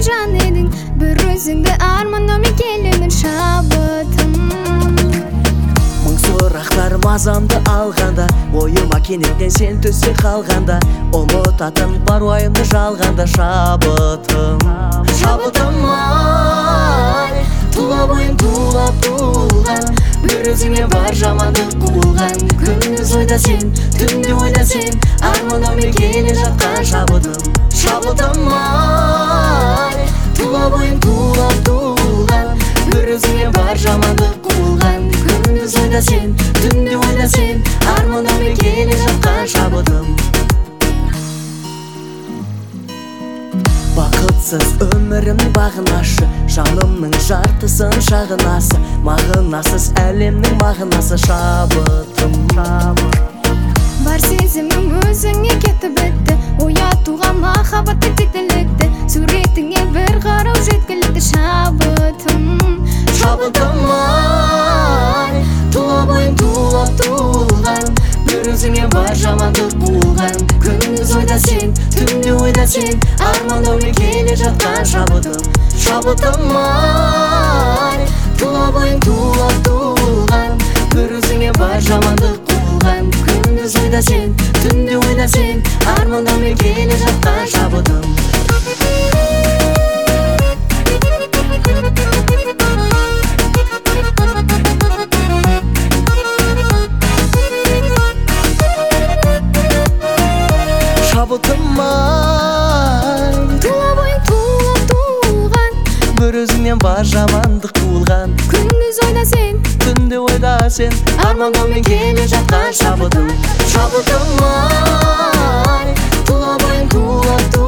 жан едің, бір өзіңді арманыма келемін шабытым. Мың сұрақтар мазамды алғанда, ойыма кенеттен сен түсе қалғанда, ұмытатын бар уайымды жалғанда шабытым. Шабытым ай, тұла бойым тулап туылған, бір өзіңе бар жамандық қуылған. Күндіз ойда сен, түнде ойда сен, арманыма келе жатқан шабытым. Шабытым ай, тұла бойым тулап туылған, бір өзіңе бар жамандық қуылған. Күндіз ойда сен, түнде ойда сен, арманыма келе жатқан шабытым. Бақытсыз өмірімнің бағынасы, жанымның жартысын шағынасы, мағынасыз әлемнің мағынасы шабытым. Бар сезімім өзіңе кетіп бітті, оятуға махаббатты тектілікті, суретіңе бір қарау жеткілікті шабытым. Шабытым ай, тұла бойым тулап туылған, бір өзіңе бар жамандық қуылған. Күндіз ойда сен, түнде ойда сен, арманыма келе жатқан шабытым. Шабытым ай, тұла бойым тулап туылған, бір өзіңе бар жамандық қуылған. Күндіз ойда сен, түнде ойда сен, арманыма келе жатқан шабытым. Шабытым ай, Тұла бойың тулап туылған, бір өзіңнен бар жамандық туылған. күндіз ойда сен, Түнде ойда сен, арманыма келе жатқан шабытым. Шабытым ай, тұла бойым тулап туылған.